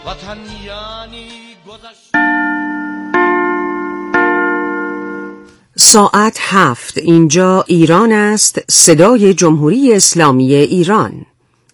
وطن یعنی گذشت. ساعت 7. اینجا ایران است. صدای جمهوری اسلامی ایران.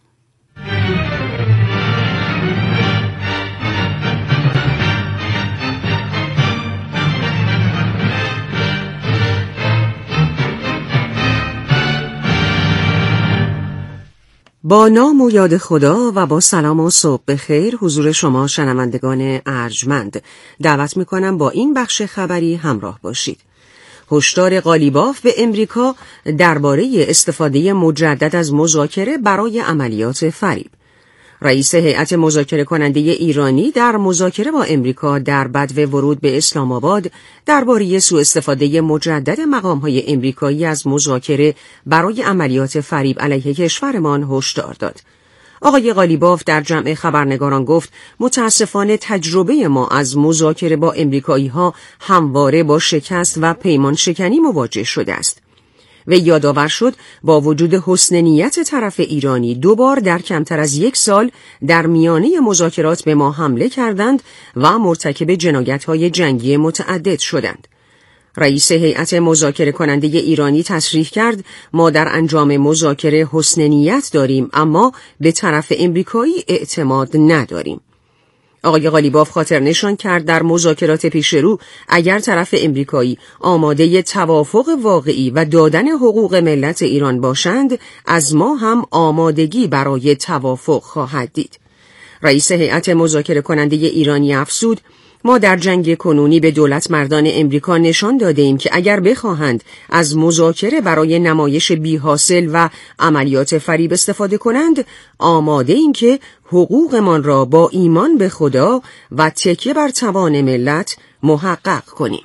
با نام و یاد خدا و با سلام و صبح بخیر حضور شما شنوندگان ارجمند دعوت می‌کنم با این بخش خبری همراه باشید. هشدار قالیباف به امریکا درباره استفاده مجدد از مذاکره برای عملیات فریب. رئیس هیئت مذاکره کننده ایرانی در مذاکره با امریکا در بدو ورود به اسلام آباد درباره سوء استفاده مجدد مقام‌های امریکایی از مذاکره برای عملیات فریب علیه کشورمان هشدار داد. آقای قالیباف در جمع خبرنگاران گفت متاسفانه تجربه ما از مذاکره با امریکایی‌ها همواره با شکست و پیمان شکنی مواجه شده است. و یادآور شد با وجود حسن نیت طرف ایرانی 2 بار در کمتر از 1 سال در میانه مذاکرات به ما حمله کردند و مرتکب جنایت‌های جنگی متعدد شدند. رئیس هیئت مذاکره کننده ایرانی تصریح کرد ما در انجام مذاکره حسن نیت داریم اما به طرف امریکایی اعتماد نداریم. آقای قالیباف خاطر نشان کرد در مذاکرات پیش رو اگر طرف امریکایی آماده توافق واقعی و دادن حقوق ملت ایران باشند از ما هم آمادگی برای توافق خواهد دید. رئیس هیئت مذاکره کننده ایرانی افزود ما در جنگ کنونی به دولت مردان امریکا نشان داده ایم که اگر بخواهند از مذاکره برای نمایش بی‌حاصل و عملیات فریب استفاده کنند آماده ایم که حقوقمان را با ایمان به خدا و تکیه بر توان ملت محقق کنیم.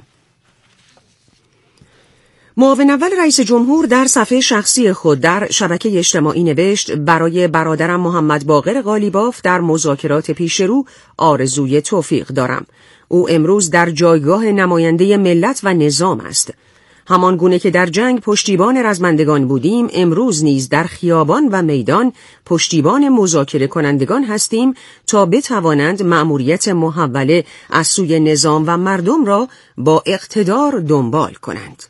معاون اول رئیس جمهور در صفحه شخصی خود در شبکه اجتماعی نوشت برای برادرم محمد باقر قالیباف در مذاکرات پیشرو آرزوی توفیق دارم. او امروز در جایگاه نماینده ملت و نظام است. همان گونه که در جنگ پشتیبان رزمندگان بودیم امروز نیز در خیابان و میدان پشتیبان مذاکره کنندگان هستیم تا بتوانند مأموریت محوله از سوی نظام و مردم را با اقتدار دنبال کنند.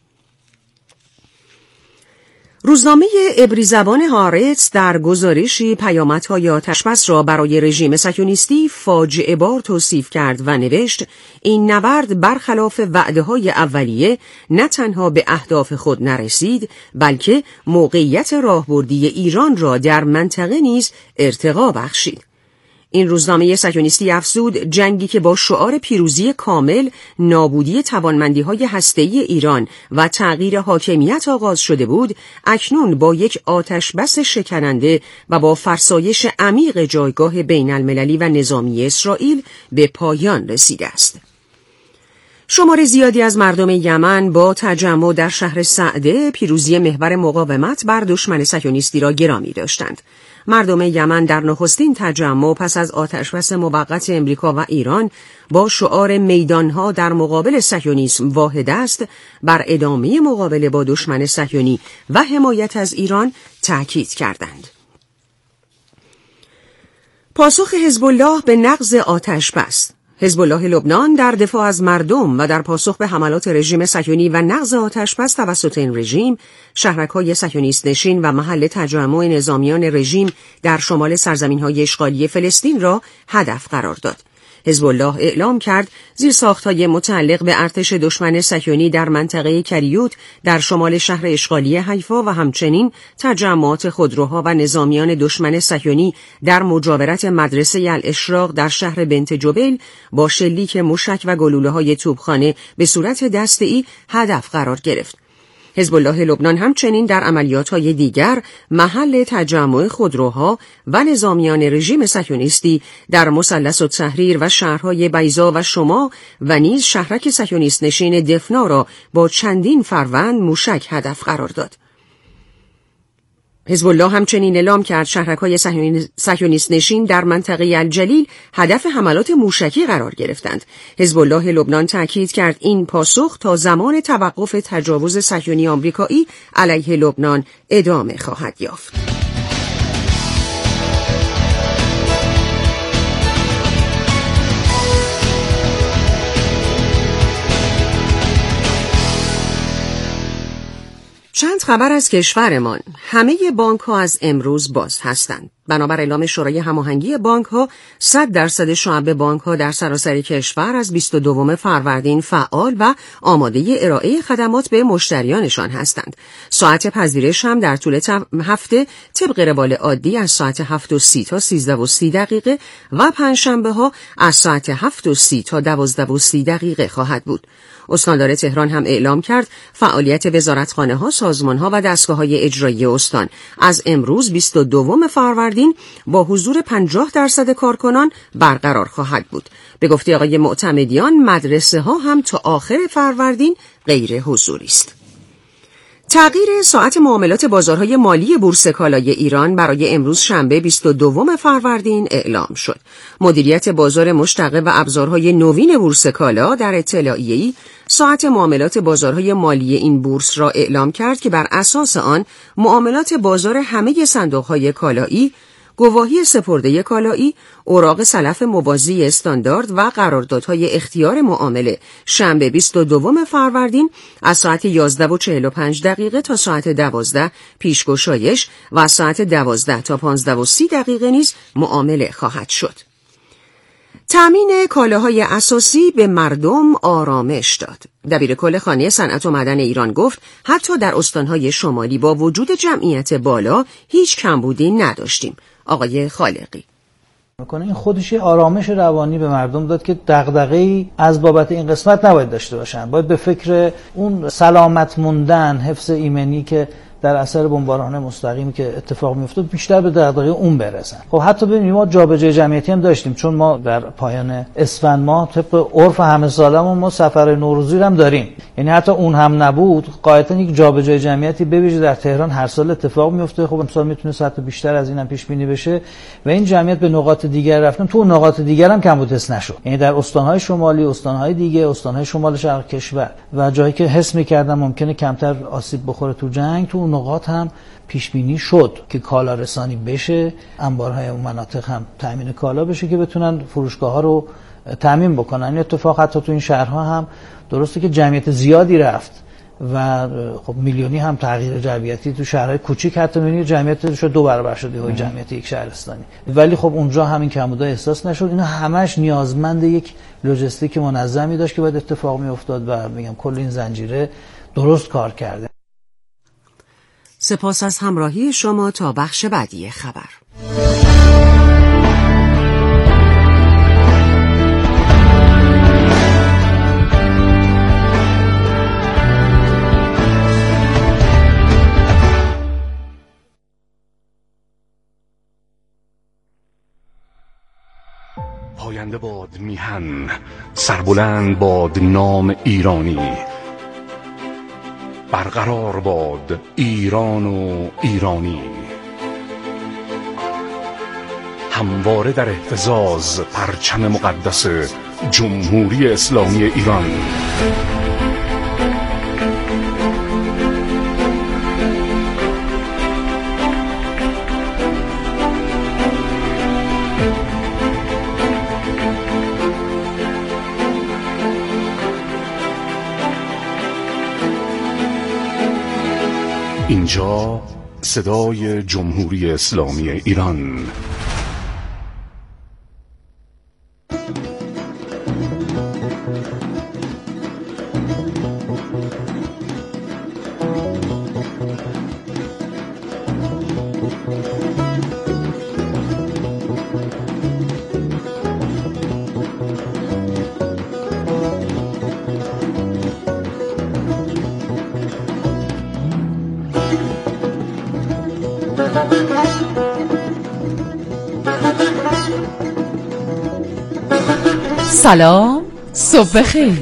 روزنامه عبری زبان هارتز در گزارشی پیامدهای آتشبس را برای رژیم صهیونیستی فاجعه بار توصیف کرد و نوشت این نبرد برخلاف وعده‌های اولیه نه تنها به اهداف خود نرسید بلکه موقعیت راهبردی ایران را در منطقه نیز ارتقا بخشید. این روزنامه صهیونیستی افزود جنگی که با شعار پیروزی کامل، نابودی توانمندی‌های هسته‌ای ایران و تغییر حاکمیت آغاز شده بود، اکنون با یک آتشبس شکننده و با فرسایش عمیق جایگاه بین‌المللی و نظامی اسرائیل به پایان رسیده است. شمار زیادی از مردم یمن با تجمع در شهر سعده پیروزی محور مقاومت بر دشمن صهیونیستی را گرامی داشتند. مردم یمن در نخستین تجمع پس از آتشبس موقت امریکا و ایران با شعار میدانها در مقابل صهیونیسم واحد است بر ادامه مقابله با دشمن صهیونی و حمایت از ایران تأکید کردند. پاسخ حزب الله به نقض آتشبس. حزب الله لبنان در دفاع از مردم و در پاسخ به حملات رژیم صهیونی و نقض آتشبس توسط این رژیم، شهرک‌های صهیونیست نشین و محل تجمع نظامیان رژیم در شمال سرزمین‌های اشغالی فلسطین را هدف قرار داد. حزب الله اعلام کرد زیرساخت‌های متعلق به ارتش دشمن صهیونی در منطقه کریوت در شمال شهر اشغالی حیفا و همچنین تجمعات خودروها و نظامیان دشمن صهیونی در مجاورت مدرسه الاشراق در شهر بنت جبیل با شلیک موشک و گلوله‌های توپخانه به صورت دسته‌ای هدف قرار گرفت. حزب الله لبنان همچنین در عملیات‌های دیگر محل تجمع خودروها و نظامیان رژیم صهیونیستی در مثلث التحریر و شهرهای بیضا و شما و نیز شهرک صهیونیست نشین دفنا را با چندین فروند موشک هدف قرار داد. حزب الله همچنین اعلام کرد شهرک‌های صهیونیست نشین در منطقه الجلیل هدف حملات موشکی قرار گرفتند. حزب الله لبنان تأکید کرد این پاسخ تا زمان توقف تجاوز صهیونی آمریکایی علیه لبنان ادامه خواهد یافت. خبر از کشورمان. همه بانک ها از امروز باز هستند. بنابر اعلام شورای هماهنگی بانک ها 100% شعب بانک ها در سراسر کشور از 22 فروردین فعال و آماده ارائه خدمات به مشتریانشان هستند. ساعت پذیرش هم در طول هفته طبق روال عادی از ساعت 7:30 تا 13:30 و پنجشنبه ها از ساعت 7:30 تا 12:30 خواهد بود. استاندار تهران هم اعلام کرد فعالیت وزارتخانه‌ها، سازمان‌ها و دستگاه‌های اجرایی استان از امروز 22 فروردین با حضور 50% کارکنان برقرار خواهد بود. به گفته آقای معتمدیان مدرسه‌ها هم تا آخر فروردین غیر حضوری است. تغییر ساعت معاملات بازارهای مالی بورس کالای ایران برای امروز شنبه 22 فروردین اعلام شد. مدیریت بازار مشتقه و ابزارهای نوین بورس کالا در اطلاعیه‌ای ساعت معاملات بازارهای مالی این بورس را اعلام کرد که بر اساس آن معاملات بازار همه صندوق‌های کالایی، گواهی سپرده کالایی، اوراق سلف موازی استاندارد و قراردادهای اختیار معامله شنبه 22 فروردین از ساعت 11:45 تا ساعت 12 پیشگشایش و از ساعت 12 تا 15:30 نیز معامله خواهد شد. تامین کالاهای اساسی به مردم آرامش داد. دبیرکل خانه صنعت و معدن ایران گفت حتی در استانهای شمالی با وجود جمعیت بالا هیچ کمبودی نداشتیم. آقای خالقی این خودش آرامش روانی به مردم داد که دغدغه‌ای از بابت این قسمت نباید داشته باشن. باید به فکر اون سلامت موندن، حفظ ایمنی که در اثر بمباران مستقیمی که اتفاق میافتاد بیشتر به دغدغه اون برسن. خب حتی ببینید ما جابجایی جمعیتی هم داشتیم، چون ما در پایان اسفند ماه طبق عرف همه سالمون ما سفر نوروزی هم داریم، یعنی حتی اون هم نبود قاعدتا یک جابجایی جمعیتی بویژه در تهران هر سال اتفاق میفته. خب امسال میتونه حتی بیشتر از اینم پیش بینی بشه و این جمعیت به نقاط دیگر رفتن، تو نقاط دیگر هم کمبود حس نشد، یعنی در استانهای شمالی، استانهای دیگه، استانهای شمال شرق کشور و جایی که حس می‌کردن ممکنه کمتر آسیب بخوره تو جنگ، تو نقاط هم پیش بینی شد که کالا رسانی بشه، انبارهای اون مناطق هم تامین کالا بشه که بتونن فروشگاه‌ها رو تامین بکنن. این اتفاق حتی تو این شهرها هم درسته که جمعیت زیادی رفت و خب میلیونی هم تغییر جمعیتی تو شهرهای کوچیک حتی می‌بینید جمعیت شد 2 برابر شده جمعیت یک شهرستانی، ولی خب اونجا همین کمبود احساس نشد. اینا همش نیازمند یک لوجستیک منظمی داشت که باید اتفاق میافتاد و میگم کل این زنجیره درست کار کرده. سپاس از همراهی شما. تا بخش بعدی خبر. پاینده باد میهن، سربلند باد نام ایرانی، برقرار باد ایران و ایرانی، همواره در اهتزاز پرچم مقدس جمهوری اسلامی ایران. اینجا صدای جمهوری اسلامی ایران. سلام، صبح بخیر.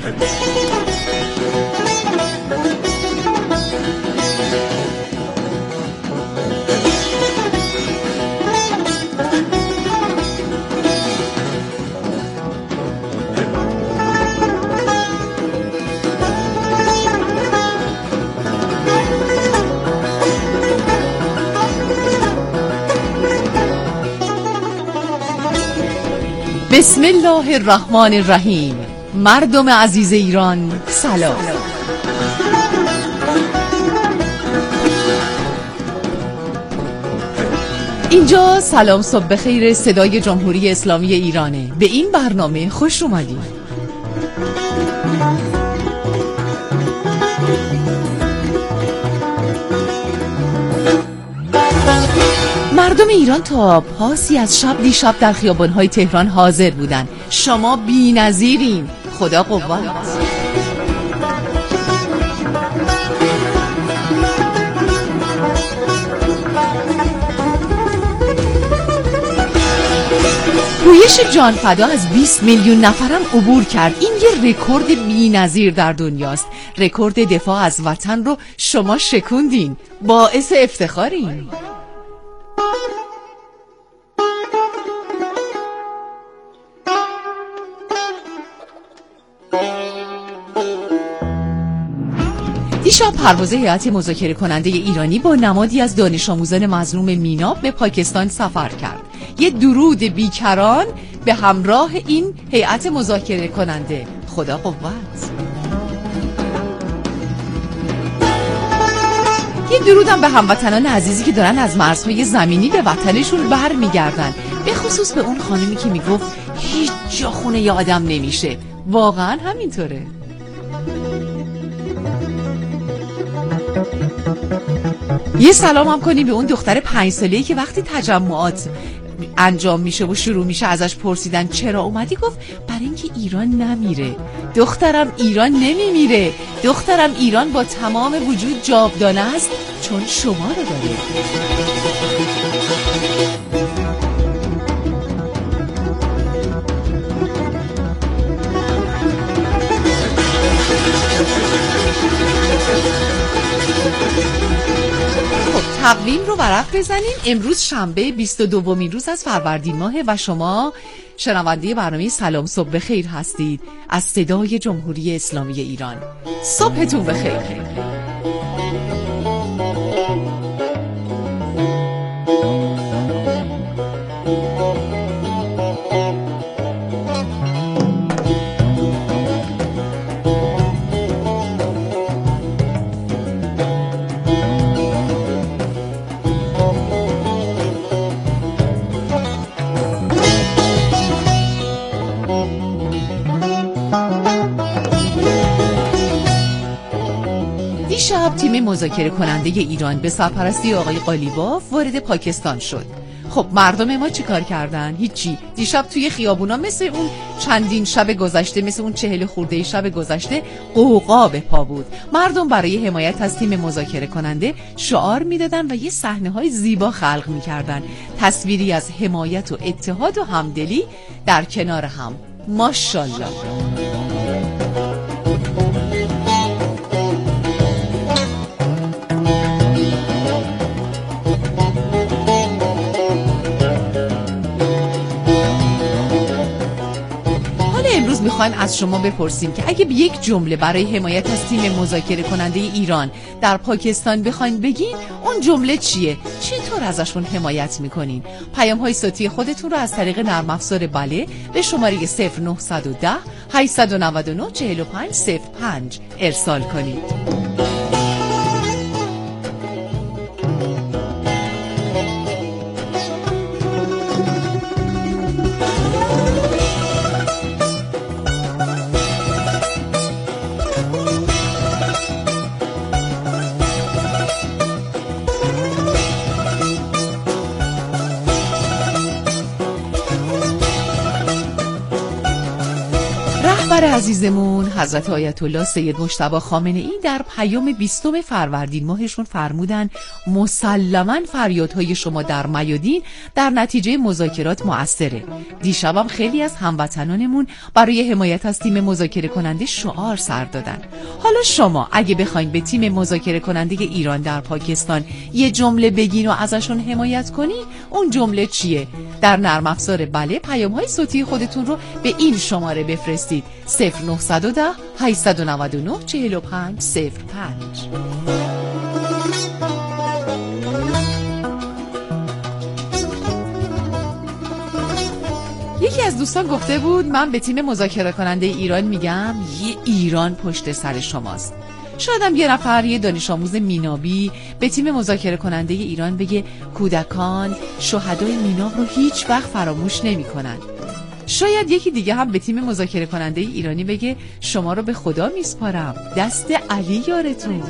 بسم الله الرحمن الرحیم. مردم عزیز ایران سلام. اینجا سلام صبح بخیر، صدای جمهوری اسلامی ایرانه. به این برنامه خوش اومدید. مردم ایران تا پاسی از شب دیشب در خیابان‌های تهران حاضر بودن. شما بی‌نظیرین، خدا قوت. گویش جانفدا از 20 میلیون نفرم عبور کرد. این یه رکورد بی‌نظیر در دنیاست. رکورد دفاع از وطن رو شما شکوندین. باعث افتخارین. دیشب پرواز هیئت مذاکره کننده ایرانی با نمادی از دانش آموزان مظلوم میناب به پاکستان سفر کرد. یه درود بیکران به همراه این هیئت مذاکره کننده. خدا قوت. یه درودم به هموطنان عزیزی که دارن از مرزهای زمینی به وطنشون برمیگردن، به خصوص به اون خانمی که میگفت هیچ جا خونه ی آدم نمیشه. واقعا همینطوره. یه سلام هم کنیم به اون دختر 5 ساله‌ای که وقتی تجمعات انجام میشه و شروع میشه ازش پرسیدن چرا اومدی، گفت برای اینکه ایران نمیره. دخترم ایران نمیمیره، دخترم ایران با تمام وجود جاودانه است چون شما رو داره. تقویم رو ورق بزنیم. امروز شنبه 22مین روز از فروردین ماه و شما شنونده برنامه سلام صبح بخیر هستید از صدای جمهوری اسلامی ایران. صبحتون بخیر. دیشب تیم مذاکره کننده ایران به سرپرستی آقای قالیباف وارد پاکستان شد. خب مردم ما چی کار کردن؟ هیچی. دیشب توی خیابونا مثل اون چندین شب گذشته، مثل اون 40 خورده شب گذشته قوقا به پا بود. مردم برای حمایت از تیم مذاکره کننده شعار میدادن و یه صحنه‌های زیبا خلق میکردن. تصویری از حمایت و اتحاد و همدلی در کنار هم. ماشاءالله. میخوایم از شما بپرسیم که اگه یک جمله برای حمایت از تیم مذاکره کننده ایران در پاکستان بخواین بگین، اون جمله چیه؟ چطور ازشون حمایت میکنین؟ پیام‌های صوتی خودتون رو از طریق نرم افزار بله به شماره 0910 899 4505 ارسال کنید. رهبر عزیزمون حضرت آیت الله سید مجتبی خامنه ای در پیام 20 فروردین ماهشون فرمودن مسلماً فریادهای شما در میادین در نتیجه مذاکرات مؤثره. دیشبم خیلی از هموطنانمون برای حمایت از تیم مذاکره کننده شعار سر دادن. حالا شما اگه بخواید به تیم مذاکره کننده ایران در پاکستان یه جمله بگین و ازشون حمایت کنی، اون جمله چیه؟ در نرم افزار بله پیام‌های صوتی خودتون رو به این شماره بفرستید 0910 899 4505. یکی از دوستان گفته بود من به تیم مذاکره کننده ایران میگم یه ایران پشت سر شماست. شاید هم یه نفر، یه دانش آموز مینابی به تیم مذاکره کننده ایران بگه کودکان شهدای میناب رو هیچ وقت فراموش نمی‌کنن. شاید یکی دیگه هم به تیم مذاکره کننده ایرانی بگه شما رو به خدا میسپارم، دست علی یارتون.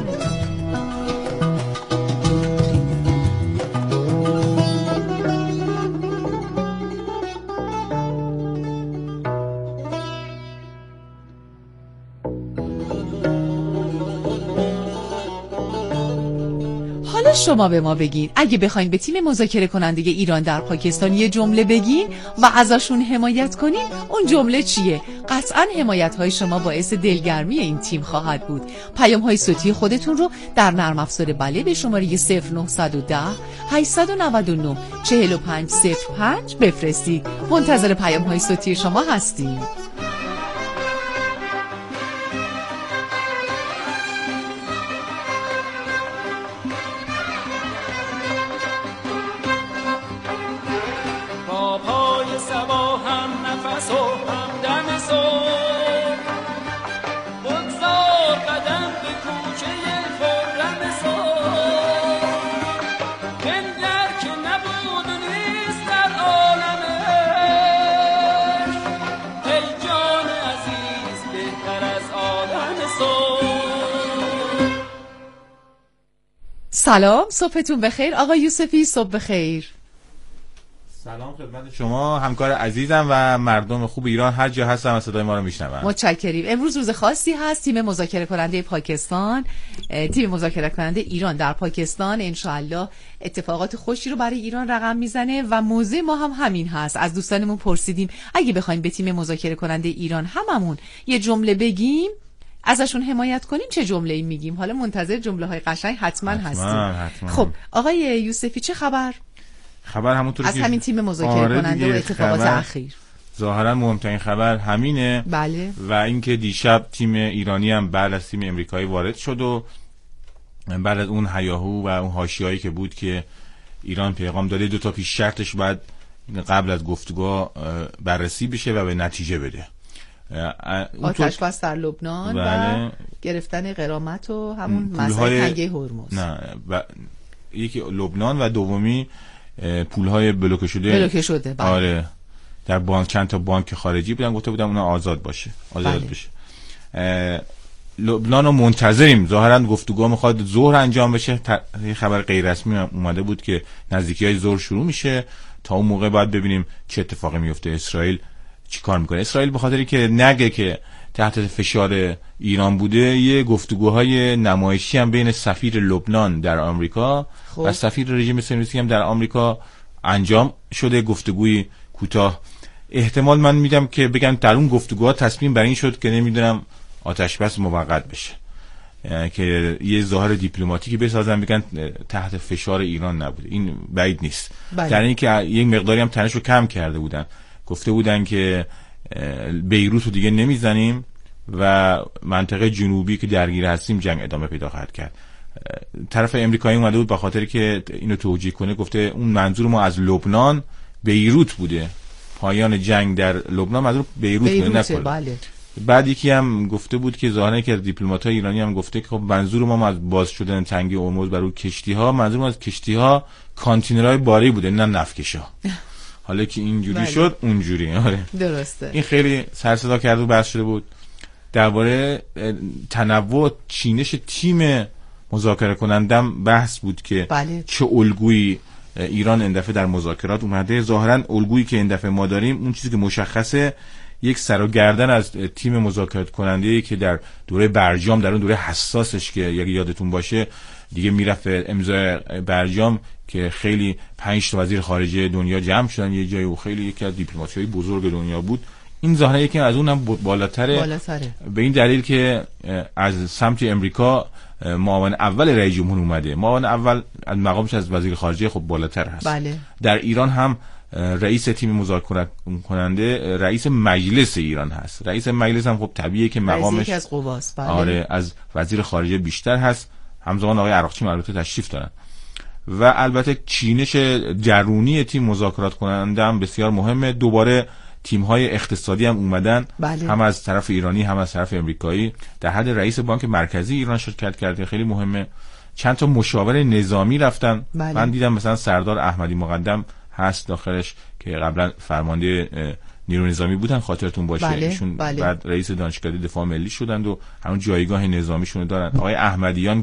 حالا شما به ما بگین اگه بخواین به تیم مذاکره کننده ایران در پاکستان یه جمله بگین و ازشون حمایت کنین، اون جمله چیه؟ قطعاً حمایت‌های شما باعث دلگرمی این تیم خواهد بود. پیام‌های صوتی خودتون رو در نرم افزار بله به شماره 0910 899 4505 بفرستید. منتظر پیام‌های صوتی شما هستیم. سلام، صبحتون بخیر آقا یوسفی. صبح بخیر. سلام خدمت شما همکار عزیزم و مردم خوب ایران، هر جا هستم و صدای ما رو میشنون. متشکریم. امروز روز خاصی هست. تیم مذاکره کننده پاکستان، تیم مذاکره کننده ایران در پاکستان انشالله اتفاقات خوشی رو برای ایران رقم میزنه و موضوع ما هم همین هست. از دوستانمون پرسیدیم اگه بخوایم به تیم مذاکره کننده ایران هممون یه جمله بگیم ازشون حمایت کنیم چه جمله‌ای میگیم؟ حالا منتظر جمله‌های قشنگ حتما هستیم. خب آقای یوسفی چه خبر همونطور از همین تیم مذاکره کننده و اتفاقات اخیر؟ ظاهرا مهمترین خبر همینه. بله. و اینکه دیشب تیم ایرانی هم بعد از تیم امریکایی وارد شد و بعد از اون هیاهو و اون حاشیه‌ای که بود که ایران پیغام داده 2 تا پیش شرطش بعد قبل از گفتگو بررسی بشه و به نتیجه بده. آتش بس در لبنان و گرفتن غرامت و همون مسئله تنگه هرمز. نه یکی لبنان و دومی پولهای بلوکه شده. بله. آره در چند تا بانک خارجی بودن، گفته بودن اونا آزاد بشه. لبنان رو منتظریم. ظاهرا گفتگو میخواد ظهر انجام بشه. خبر غیر رسمی اومده بود که نزدیکی‌های ظهر شروع میشه. تا اون موقع باید ببینیم چه اتفاقی میفته. اسرائیل چی کار میکنه؟ اسرائیل به خاطری که نگه که تحت فشار ایران بوده، یه گفتگوهای نمایشی هم بین سفیر لبنان در آمریکا و سفیر رژیم صهیونیستی هم در آمریکا انجام شده. گفتگوی کوتاه. احتمال من میدم که بگم در اون گفتگوها تصمیم بر این شد که نمیدونم آتش بس موقت بشه، که یه ظاهر دیپلماتیکی بسازن بگن تحت فشار ایران نبوده. این بعید نیست. در این که یک مقداری هم تنش رو کم کرده بودن، گفته بودن که بیروت رو دیگه نمیزنیم و منطقه جنوبی که درگیر هستیم جنگ ادامه پیدا خواهد کرد. طرف امریکایی اومده بود به خاطر که اینو توجیه کنه، گفته اون منظور ما از لبنان بیروت بوده، پایان جنگ در لبنان منظور بیروت نکنه. بله. بعد یکی هم گفته بود که ظاهرا که دیپلمات‌های ایرانی هم گفته که خب منظور ما از باز شدن تنگه هرمز برای کشتی‌ها، منظور ما از کشتی‌ها کانتینرهای باری بوده نه نفتکشا. حالا که اینجوری شد اونجوری. آره درسته. این خیلی سر صدا کرد و بحث شده بود. درباره تنوع چینش تیم مذاکره کنندم بحث بود که بله. چه الگویی ایران این دفعه در مذاکرات اومده. ظاهرا الگویی که این دفعه ما داریم اون چیزی که مشخصه یک سر و گردن از تیم مذاکره کننده‌ای که در دوره برجام، در اون دوره حساسش که اگه یادتون باشه دیگه میرفت امضای برجام که خیلی 5 تا وزیر خارجه دنیا جمع شدن یه جایی و خیلی یکی از دیپلمات‌های بزرگ دنیا بود. این ظاهرا یکی از اونم بالاتره. به این دلیل که از سمت امریکا معاون اول رئیس جمهور اومده. معاون اول از مقامش از وزیر خارجه خب بالاتر هست. بله. در ایران هم رئیس تیم مذاکره کننده رئیس مجلس ایران هست. رئیس مجلس هم خب طبیعیه که مقامش یکی از قواست. بله. آره از وزیر خارجه بیشتر هست. همزمان آقای عراقچی البته تشریف دارن. و البته چینش درونی تیم مذاکرات کننده هم بسیار مهمه. دوباره تیم‌های اقتصادی هم اومدن، بله. هم از طرف ایرانی هم از طرف امریکایی. در حد رئیس بانک مرکزی ایران شرکت کرده، خیلی مهمه. چند تا مشاور نظامی رفتن. بله. من دیدم مثلا سردار احمدی مقدم هست داخلش که قبلا فرمانده نیروی نظامی بودن، خاطرتون باشه. بله. ایشون بله. بعد رئیس دانشکده دفاع ملی شدند و همون جایگاه نظامیشون دارن. آقای احمدیان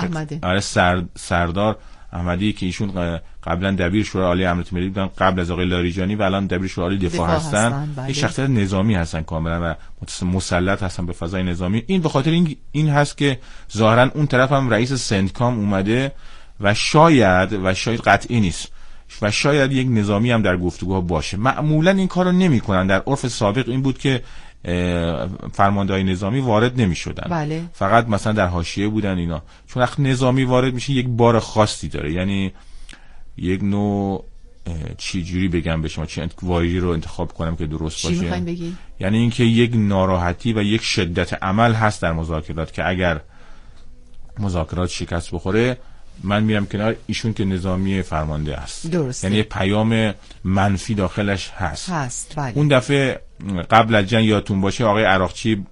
سردار احمدی که ایشون قبلا دبیر شورای عالی امنیت ملی بودن قبل از آقای لاریجانی و الان دبیر شورای عالی دفاع هستن. بله. یک شخصیت نظامی هستن کاملا و مسلط هستن به فضای نظامی. این به خاطر این هست که ظاهرا اون طرف هم رئیس سندکام اومده و شاید قطعی نیست و شاید یک نظامی هم در گفتگوها باشه. معمولا این کارو نمی‌کنن. در عرف سابق این بود که فرمانده‌های نظامی وارد نمی‌شدن. بله. فقط مثلا در حاشیه بودن اینا. چون وقت نظامی وارد میشه یک بار خاصی داره، یعنی یک نوع چی جوری بگم به شما، چه واژه‌ای رو انتخاب کنم که درست باشه. چی می‌خواید بگین؟ یعنی اینکه یک ناراحتی و یک شدت عمل هست در مذاکرات که اگر مذاکرات شکست بخوره من میرم کنار، ایشون که نظامی فرمانده است. درسته. یعنی پیام منفی داخلش هست. بله. اون دفعه قبل از جنگ یادتون باشه آقای عراقچی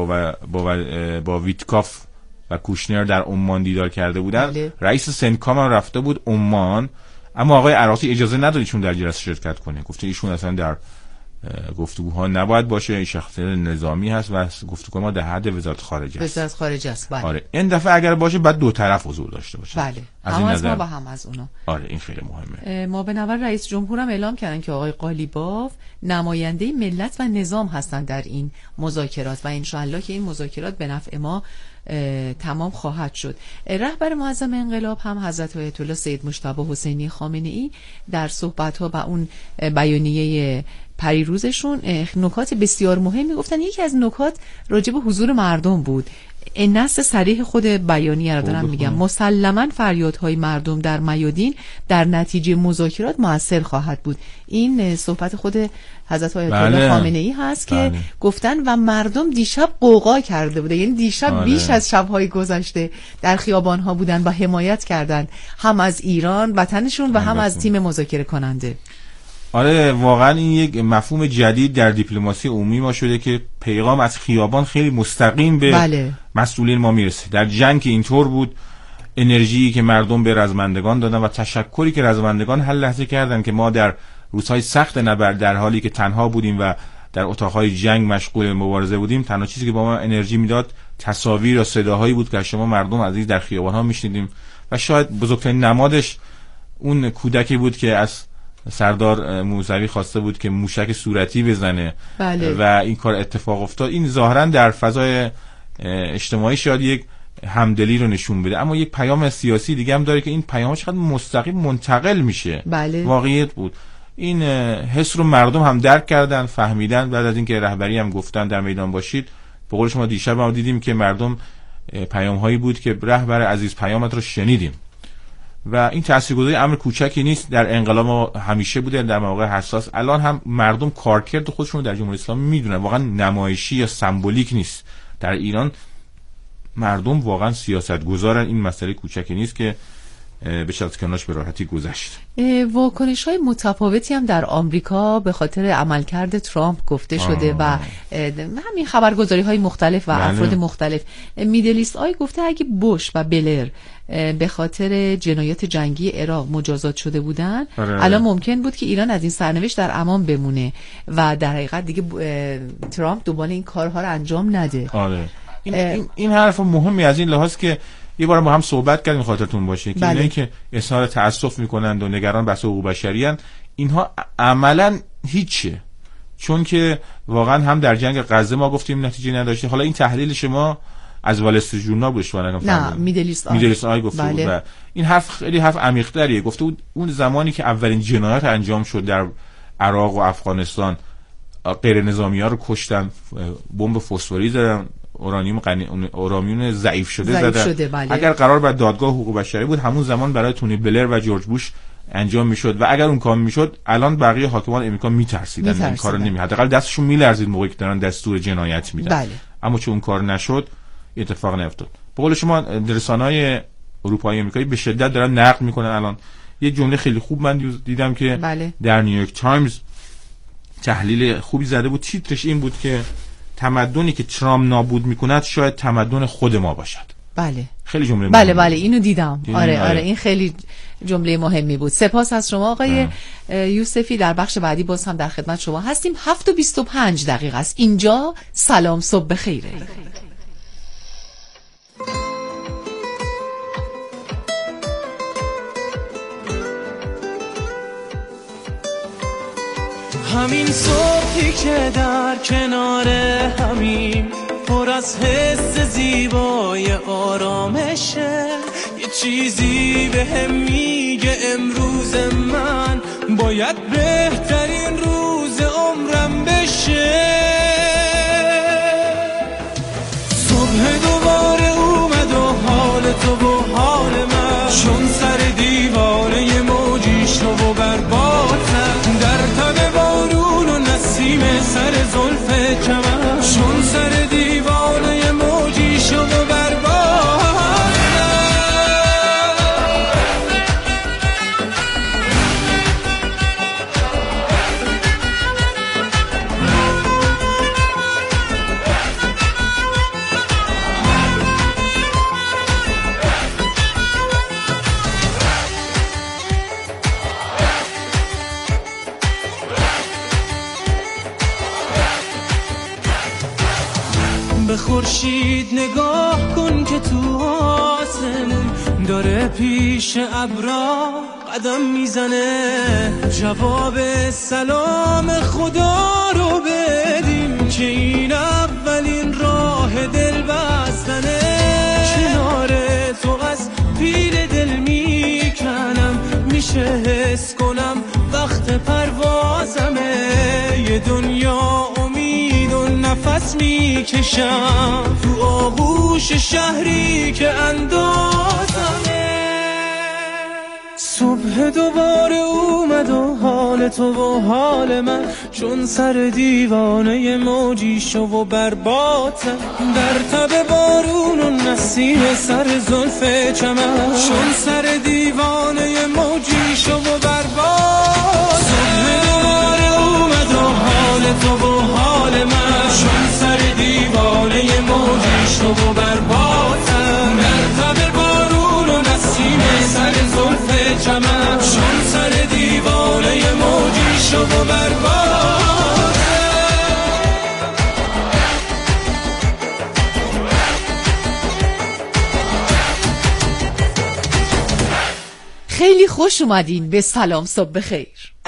با ویتکاف و کوشنر در عمان دیدار کرده بودن. بله. رئیس سندکام هم رفته بود عمان، اما آقای عراقچی اجازه نداد ایشون در جلسه شرکت کنه. گفته ایشون اصلا در گفتگوها نباید باشه، این شخصیت نظامی هست و گفتگو ما در حد وزارت خارجه است. وزارت خارجه است. بله. آره این دفعه اگر باشه بعد دو طرف حضور داشته باشه. بله. هم از ما و هم از اونا. آره این خیلی مهمه. ما به نظر رئیس جمهور هم اعلام کردن که آقای قالیباف نماینده ملت و نظام هستند در این مذاکرات و ان شاءالله که این مذاکرات به نفع ما تمام خواهد شد. رهبر معظم انقلاب هم حضرت آیت الله سید مجتبی حسینی خامنه ای در صحبت‌ها و اون بیانیه پریروزشون نکات بسیار مهمی گفتن. یکی از نکات راجع به حضور مردم بود. این نص صریح خود بیانیه رو دارم میگم. مسلماً فریادهای مردم در میادین در نتیجه مذاکرات مؤثر خواهد بود. این صحبت خود حضرت آیت الله خامنه ای هست که گفتن و مردم دیشب قوقا کرده بوده، یعنی دیشب بیش از شب‌های گذشته در خیابان‌ها بودن و حمایت کردند هم از ایران وطنشون و هم از تیم مذاکره کننده. آره واقعا این یک مفهوم جدید در دیپلماسی عمومی ما شده که پیغام از خیابان خیلی مستقیم به مسئولین ما میرسه. در جنگ اینطور بود، انرژی که مردم به رزمندگان دادن و تشکری که رزمندگان هر لحظه کردن که ما در روزهای سخت نبرد در حالی که تنها بودیم و در اتاقهای جنگ مشغول مبارزه بودیم، تنها چیزی که با ما انرژی میداد تصاویر و صداهایی بود که شما مردم عزیز در خیابان‌ها میشنیدیم و شاید بزرگترین نمادش اون کودکی بود که از سردار موسوی خواسته بود که موشک صورتی بزنه. بله. و این کار اتفاق افتاد. این ظاهرا در فضای اجتماعی شاید یک همدلی رو نشون بده، اما یک پیام سیاسی دیگه هم داره که این پیام چقدر مستقیم منتقل میشه. بله. واقعیت بود. این حس رو مردم هم درک کردن، فهمیدن. بعد از اینکه رهبری هم گفتن در میدان باشید، به قول شما دیشب ما دیدیم که مردم پیام هایی بود که رهبر عزیز پیامت رو شنیدیم و این تاثیرگذاری امر کوچکی نیست. در انقلاب ما همیشه بوده، در مواقع حساس. الان هم مردم کارکرد خودشون رو در جمهوری اسلامی میدونن، واقعا نمایشی یا سمبولیک نیست. در ایران مردم واقعا سیاستگزارن، این مسئله کوچکی نیست که بشه از کنارش به راحتی گذشت. واکنش‌های متفاوتی هم در آمریکا به خاطر عملکرد ترامپ گفته شده و همین خبرگزاری‌های مختلف و افراد مختلف. میدلیست آی گفته اگه بوش و بلر به خاطر جنایات جنگی عراق مجازات شده بودن، الان ممکن بود که ایران از این سرنوشت در امان بمونه و در حقیقت دیگه ترامپ دنبال این کارها رو انجام نده. این حرف مهمی از این لحاظ که یه بار با هم صحبت کردیم خاطرتون باشه که اینایی که اظهار تأسف میکنند و نگران بحث حقوق بشری ان، اینها عملا هیچه، چون که واقعا هم در جنگ غزه ما گفتیم نتیجه نداشته. حالا این تحلیل شما از وال استریت ژورنال بود، نه میدلیست آی گفته بود و این حرف خیلی حرف عمیق‌تریه. گفته بود اون زمانی که اولین جنایات انجام شد در عراق و افغانستان، غیر نظامی‌ها رو کشتن، بمب فسفوری زدن، اورانیوم ضعیف شده زدن. اگر قرار بر دادگاه حقوق بشری بود همون زمان برای تونی بلر و جورج بوش انجام میشد و اگر اون کار میشد الان بقیه حاکمان امریکا میترسیدن این کارو نمی، حداقل دستشون میلرزید موقعی که دارن دستور جنایت میدن. اما چون اون کار نشد اتفاق نیفتاد. به قول شما رسانه‌های اروپایی آمریکایی به شدت دارن نقد میکنن. الان یه جمله خیلی خوب من دیدم که در نیویورک تایمز تحلیل خوبی زده بود. تیترش این بود که تمدنی که ترامپ نابود میکند شاید تمدن خود ما باشد. بله خیلی جمله بله بله اینو دیدم. آره این خیلی جمله مهمی بود. سپاس از شما آقای یوسفی. در بخش بعدی باز هم در خدمت شما هستیم. 7:25 است. اینجا سلام صبح بخیره. همین صبحی که در کنار همیم پر از حس زیبای آرامشه، یه چیزی به هم میگه امروز من باید بهترین روز عمرم بشه. صبح دوباره اومد و حال تو و حال من چون سر دیواره موجی شو و بربادم، در تب بارون و نسیم سر زلف چمن چون سر دیواره موجی شو و بربادم. به خورشید نگاه کن که تو آسمون داره پیش ابرا قدم میزنه، جواب سلام خدا رو بدیم که این اولین راه دل بستنه. کنار تو از پیر دل میکنم، میشه حس کنم وقت پروازمه، یه دنیا امید و نفس میکشم تو آغوش شهری که اندازمه. صبح دوباره اومد و حال تو و حال من چون سر دیوانه موجی شو و بربادم، در تب بارون و نسیم سر زلف چمن چون سر دیوانه موجی شو و بربادم. صبح دوباره اومد و حال تو و حال من چون سر دیوانه موجی شو و بربادم، در تب بارون و نسیم سر زلف چمن چون سر دیوانه موجی شو و بربادم. خیلی خوش اومدین به سلام صبح بخیر.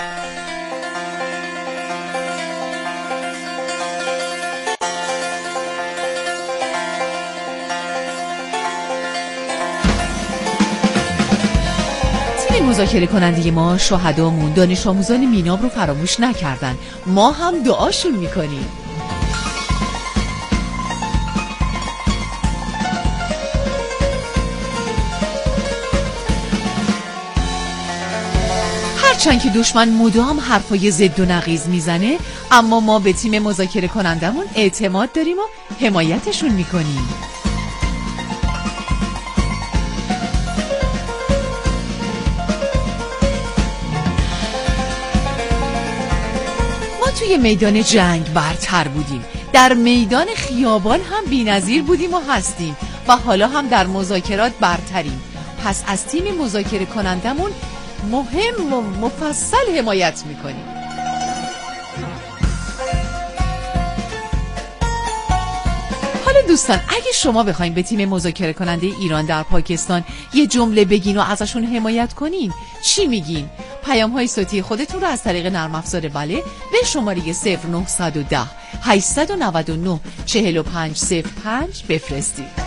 مذاکره کننده ما شهدامون دانش آموزان میناب رو فراموش نکردن، ما هم دعاشون میکنیم. هرچند که دشمن مدام حرفای ضد و نقیض میزنه، اما ما به تیم مذاکره کنندمون اعتماد داریم و حمایتشون میکنیم. توی میدان جنگ برتر بودیم، در میدان خیابان هم بی‌نظیر بودیم و هستیم و حالا هم در مذاکرات برتریم. پس از تیم مذاکره کنندمون مهم و مفصل حمایت میکنیم. حالا دوستان، اگه شما بخواید به تیم مذاکره کننده ایران در پاکستان یه جمله بگین و ازشون حمایت کنین، چی میگین؟ پیام‌های صوتی خودتون رو از طریق نرم افزار بله به شماره 0910 899 4505 بفرستید.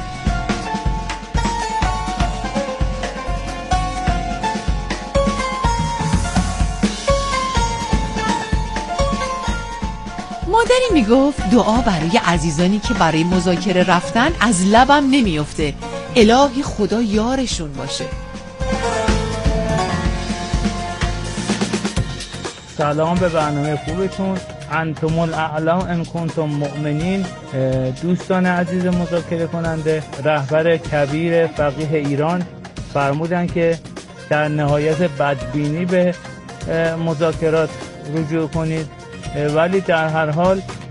مادری میگفت دعا برای عزیزانی که برای مذاکره رفتن از لبم نمیفته، الهی خدا یارشون باشه. سلام به برنامه خوبتون، انتم الاعلام ان کنتم مؤمنین. دوستان عزیز مذاکره کننده، رهبر کبیر فقیه ایران فرمودن که در نهایت بدبینی به مذاکرات رجوع کنید. ولی در هر حال